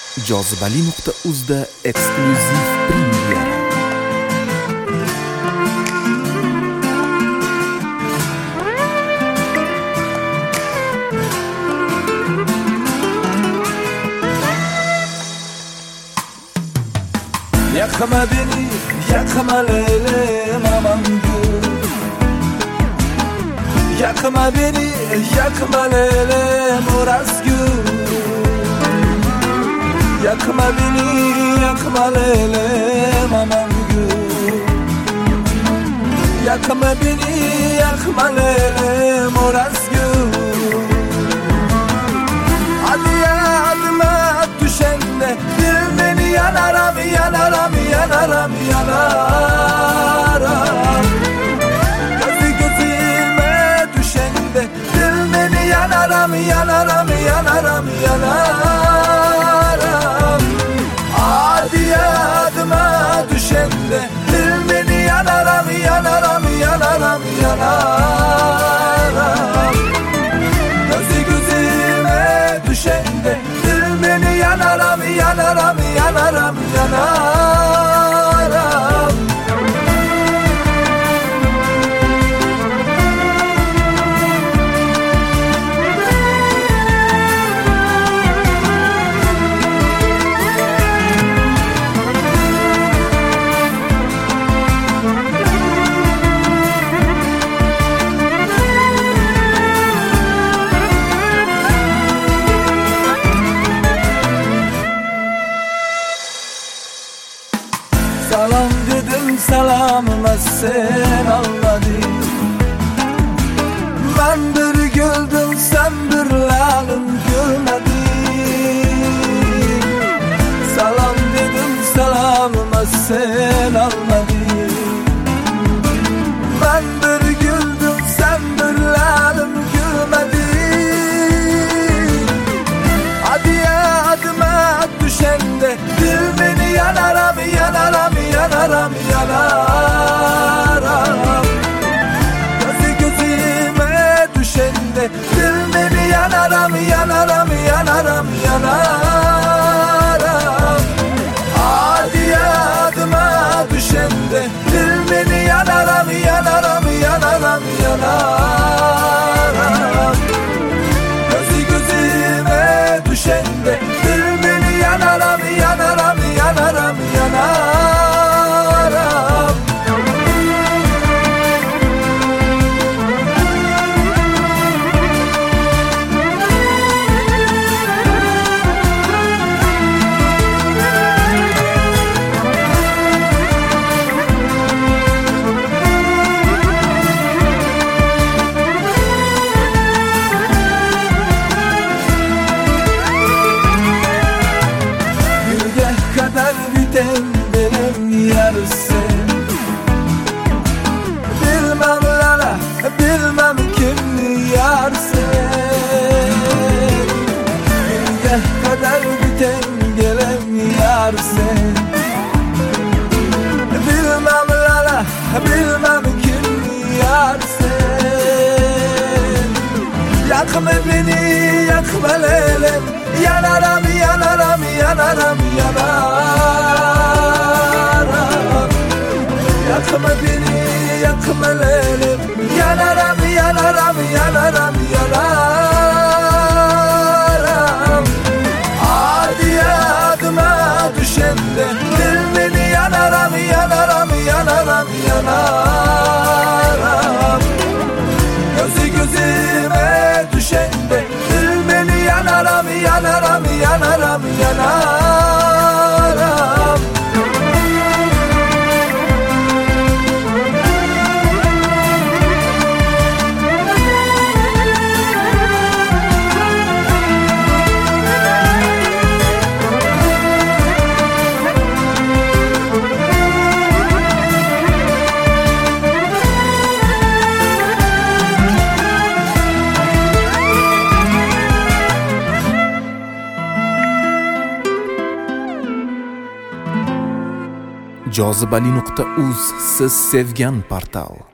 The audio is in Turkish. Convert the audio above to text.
Jozibali.uzda eksklyuziv premyera. Yakma beni, yakma leylem aman gül. Yakma beni, yakma leylem oraz gül. Yakma beni, yakma leylem aman gül. Yakma beni, yakma leylem oraz gül. Hadi yadıma düşende dil beni yanaram, yanaram, yanaram, yanaram. Gözü gözüme düşende dil beni yanaram, yanaram, yanaram, yanaram. Hadi yadıma düşende dil beni yanaram, yanaram, yanaram, yanaram. Gözü gözüme düşende dil beni yanaram, yanaram, yanaram, yanaram. Salam dedim salamıma sen almadın. Ben bir güldüm sen bir lalım gülmedin. Salam dedim salamıma sen almadın. Ben bir güldüm sen bir lalım gülmedin. Hadi yadıma düşende dil beni yanaram, yanaram, yanaram, yanaram. Gözü gözüme düşende dil beni yanaram, yanaram, yanaram, yanaram. Hadi yadıma düşende dil beni yanaram, yanaram, yanaram, yanaram. Gözü gözüme düşende dil beni yanaram, yanaram, yanaram, yanaram. Gülgah kadar biten benim yarısı. Bilmem lala, bilmem kimli yarısı. Gülgah kadar biten gelen yarısı. Bilmem lala, bilmem kimli yarısı. Yakma beni, yakma leylem, yanaram, yanaram, yanaram, yanaram. Yakma beni, yakma leylem, yanaram, yanaram, yanaram, yanaram. Hadi yadıma düşende dil beni yanaram, yanaram, yanaram, yanaram. Gözü gözüme düşende dil beni yanaram, yanaram, yanaram, yanaram. Jozibali.uz siz sevgan portal.